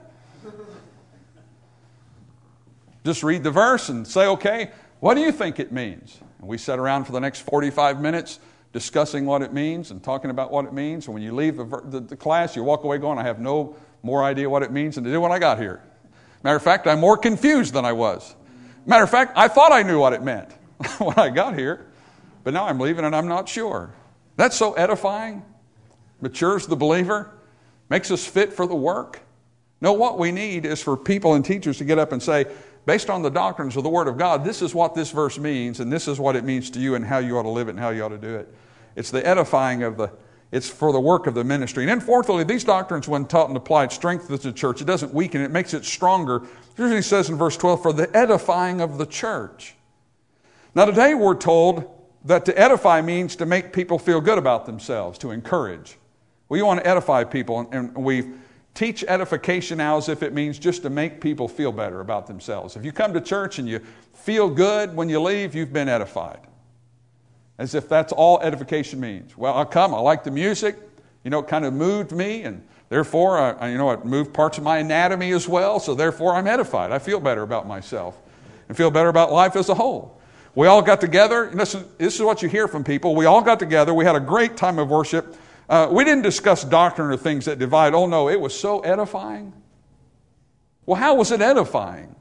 Just read the verse and say, okay, what do you think it means? And we sat around for the next forty-five minutes discussing what it means and talking about what it means. And when you leave the, the, the class, you walk away going, I have no more idea what it means than I did when I got here. Matter of fact, I'm more confused than I was. Matter of fact, I thought I knew what it meant when I got here, but now I'm leaving and I'm not sure. That's so edifying, matures the believer, makes us fit for the work. No, what we need is for people and teachers to get up and say, based on the doctrines of the Word of God, this is what this verse means, and this is what it means to you and how you ought to live it and how you ought to do it. It's the edifying of the, it's for the work of the ministry. And then fourthly, these doctrines, when taught and applied, strengthens the church. It doesn't weaken it, it makes it stronger. Here's what he says in verse twelve, for the edifying of the church. Now today we're told that to edify means to make people feel good about themselves, to encourage. We want to edify people, and we teach edification now as if it means just to make people feel better about themselves. If you come to church and you feel good when you leave, you've been edified. As if that's all edification means. Well, I come, I like the music, you know, it kind of moved me, and therefore, I, you know, it moved parts of my anatomy as well, so therefore I'm edified. I feel better about myself and feel better about life as a whole. We all got together, and this is, this is what you hear from people, we all got together, we had a great time of worship. Uh, we didn't discuss doctrine or things that divide. Oh no, it was so edifying. Well, how was it edifying?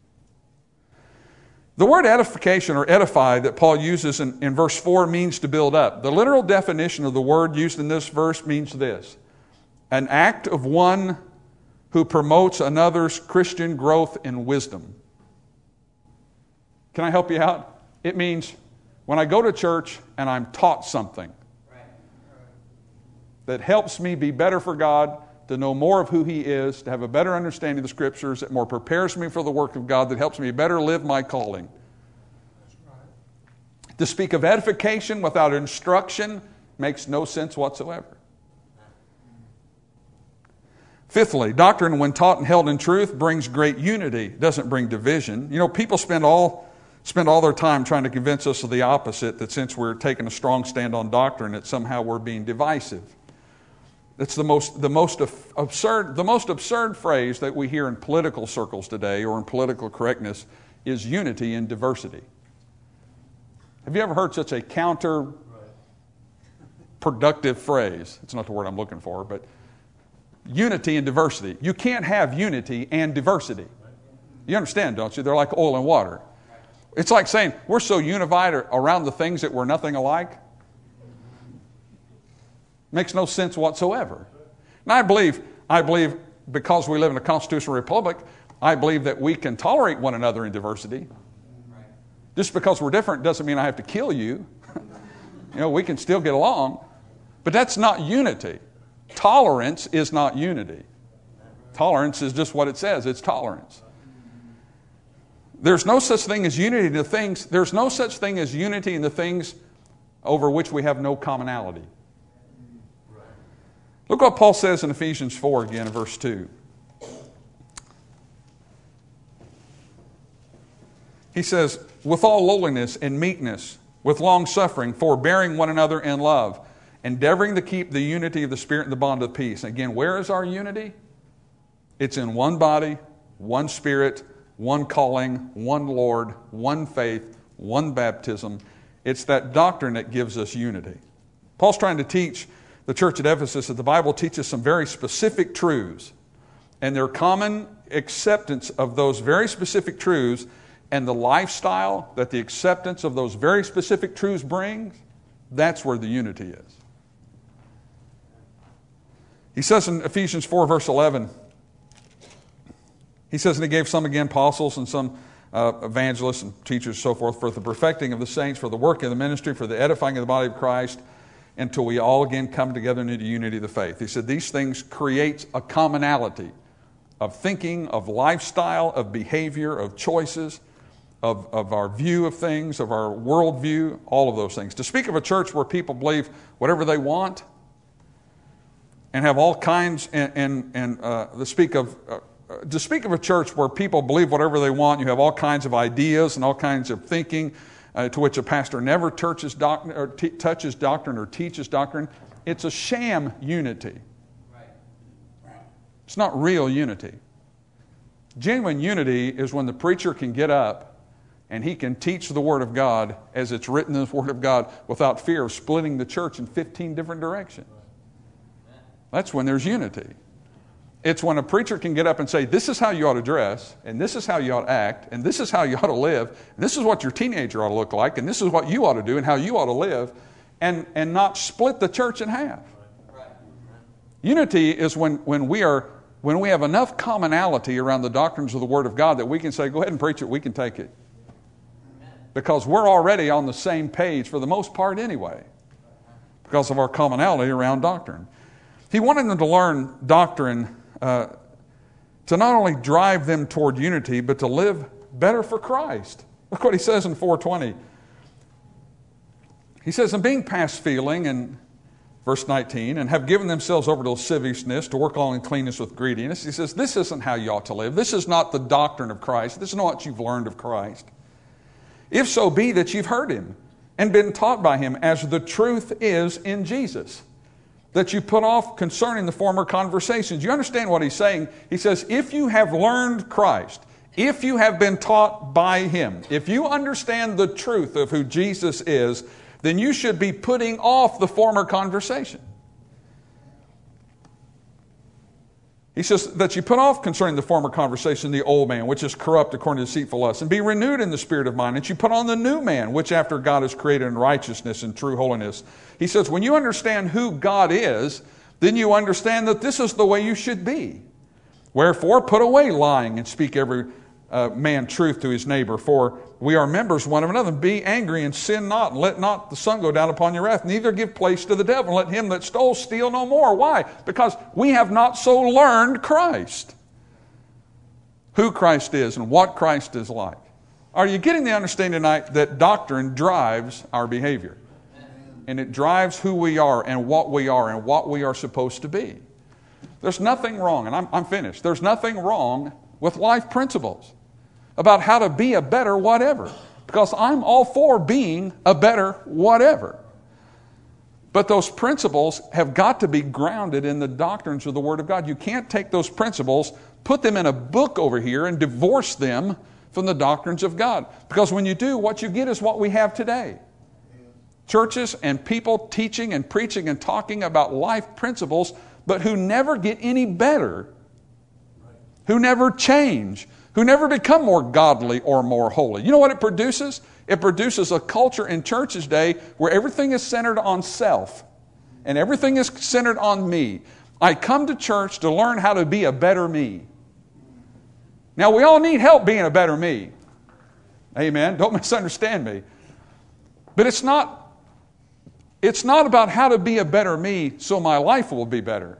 The word edification or edify that Paul uses in, in verse four means to build up. The literal definition of the word used in this verse means this: an act of one who promotes another's Christian growth in wisdom. Can I help you out? It means when I go to church and I'm taught something that helps me be better for God, to know more of who He is, to have a better understanding of the Scriptures, that more prepares me for the work of God, that helps me better live my calling. That's right. To speak of edification without instruction makes no sense whatsoever. Fifthly, doctrine when taught and held in truth brings great unity, doesn't bring division. You know, people spend all spend all their time trying to convince us of the opposite, that since we're taking a strong stand on doctrine, that somehow we're being divisive. That's the most, the most absurd, the most absurd phrase that we hear in political circles today, or in political correctness, is unity in diversity. Have you ever heard such a counter-productive phrase? It's not the word I'm looking for, but unity and diversity. You can't have unity and diversity. You understand, don't you? They're like oil and water. It's like saying we're so unified around the things that we're nothing alike. Makes no sense whatsoever. And I believe, I believe because we live in a constitutional republic, I believe that we can tolerate one another in diversity. Just because we're different doesn't mean I have to kill you. You know, we can still get along. But that's not unity. Tolerance is not unity. Tolerance is just what it says. It's tolerance. There's no such thing as unity in the things, there's no such thing as unity in the things over which we have no commonality. Look what Paul says in Ephesians four again in verse two. He says, with all lowliness and meekness, with long suffering, forbearing one another in love, endeavoring to keep the unity of the Spirit in the bond of peace. Again, where is our unity? It's in one body, one Spirit, one calling, one Lord, one faith, one baptism. It's that doctrine that gives us unity. Paul's trying to teach the church at Ephesus that the Bible teaches some very specific truths, and their common acceptance of those very specific truths and the lifestyle that the acceptance of those very specific truths brings, that's where the unity is. He says in Ephesians four verse eleven, he says, and He gave some again apostles and some uh, evangelists and teachers and so forth for the perfecting of the saints, for the work of the ministry, for the edifying of the body of Christ, until we all again come together into unity of the faith. He said these things create a commonality of thinking, of lifestyle, of behavior, of choices, of, of our view of things, of our worldview, all of those things. To speak of a church where people believe whatever they want and have all kinds, and, and, and uh, to speak of uh, to speak of a church where people believe whatever they want, you have all kinds of ideas and all kinds of thinking, uh, to which a pastor never touches doctrine, or t- touches doctrine or teaches doctrine, it's a sham unity. It's not real unity. Genuine unity is when the preacher can get up and he can teach the Word of God as it's written in the Word of God without fear of splitting the church in fifteen different directions. That's when there's unity. It's when a preacher can get up and say, this is how you ought to dress, and this is how you ought to act, and this is how you ought to live, and this is what your teenager ought to look like, and this is what you ought to do and how you ought to live, and, and not split the church in half. Unity is when, when we are when we have enough commonality around the doctrines of the Word of God that we can say, go ahead and preach it, we can take it. Because we're already on the same page for the most part anyway, because of our commonality around doctrine. He wanted them to learn doctrine uh, to not only drive them toward unity, but to live better for Christ. Look what he says in four twenty. He says, and being past feeling, and verse nineteen, and have given themselves over to lasciviousness, to work all uncleanness with greediness. He says, this isn't how you ought to live. This is not the doctrine of Christ. This is not what you've learned of Christ. If so be that you've heard Him and been taught by Him as the truth is in Jesus, that you put off concerning the former conversations. You understand what he's saying? He says, if you have learned Christ, if you have been taught by Him, if you understand the truth of who Jesus is, then you should be putting off the former conversation. He says that you put off concerning the former conversation the old man, which is corrupt according to deceitful lust, and be renewed in the spirit of mind, and you put on the new man, which after God is created in righteousness and true holiness. He says when you understand who God is, then you understand that this is the way you should be. Wherefore, put away lying and speak every uh, man truth to his neighbor, for we are members one of another. Be angry and sin not, and let not the sun go down upon your wrath. Neither give place to the devil, and let him that stole steal no more. Why? Because we have not so learned Christ. Who Christ is and what Christ is like. Are you getting the understanding tonight that doctrine drives our behavior? And it drives who we are and what we are and what we are supposed to be. There's nothing wrong, and I'm, I'm finished. There's nothing wrong with life principles about how to be a better whatever. Because I'm all for being a better whatever. But those principles have got to be grounded in the doctrines of the Word of God. You can't take those principles, put them in a book over here, and divorce them from the doctrines of God. Because when you do, what you get is what we have today. Churches and people teaching and preaching and talking about life principles, but who never get any better, who never change, who never become more godly or more holy. You know what it produces? It produces a culture in churches today where everything is centered on self and everything is centered on me. I come to church to learn how to be a better me. Now, we all need help being a better me. Amen. Don't misunderstand me. But it's not It's not about how to be a better me so my life will be better.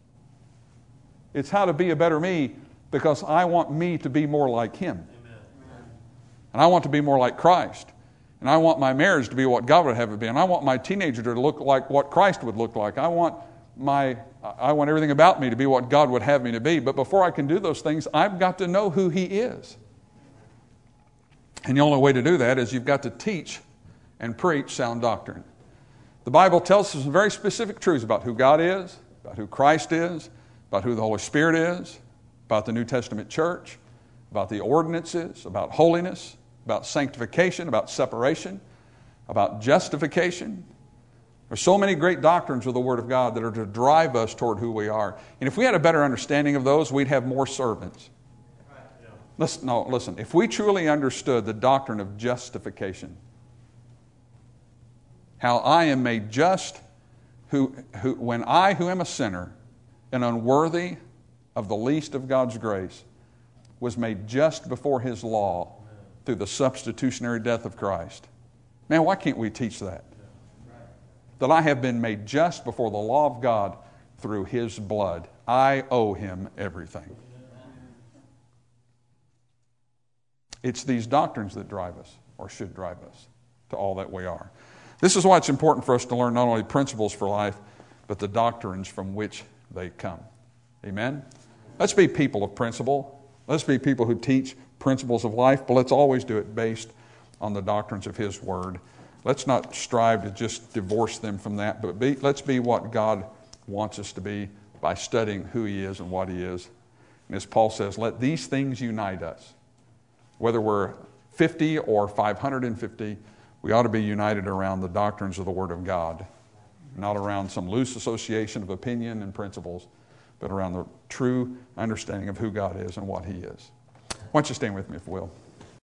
It's how to be a better me because I want me to be more like Him. Amen. And I want to be more like Christ. And I want my marriage to be what God would have it be. And I want my teenager to look like what Christ would look like. I want my I want everything about me to be what God would have me to be. But before I can do those things, I've got to know who He is. And the only way to do that is you've got to teach and preach sound doctrine. The Bible tells us some very specific truths about who God is, about who Christ is, about who the Holy Spirit is, about the New Testament church, about the ordinances, about holiness, about sanctification, about separation, about justification. There's so many great doctrines of the Word of God that are to drive us toward who we are. And if we had a better understanding of those, we'd have more servants. Listen, no, listen. If we truly understood the doctrine of justification, how I am made just who, who, when I, who am a sinner and unworthy of the least of God's grace, was made just before His law through the substitutionary death of Christ. Man, why can't we teach that? That I have been made just before the law of God through His blood. I owe Him everything. It's these doctrines that drive us, or should drive us, to all that we are. This is why it's important for us to learn not only principles for life, but the doctrines from which they come. Amen? Let's be people of principle. Let's be people who teach principles of life, but let's always do it based on the doctrines of His Word. Let's not strive to just divorce them from that, but be, let's be what God wants us to be by studying who He is and what He is. And as Paul says, let these things unite us. Whether we're fifty or five hundred fifty, we ought to be united around the doctrines of the Word of God, not around some loose association of opinion and principles, but around the true understanding of who God is and what He is. Why don't you stand with me, if you will?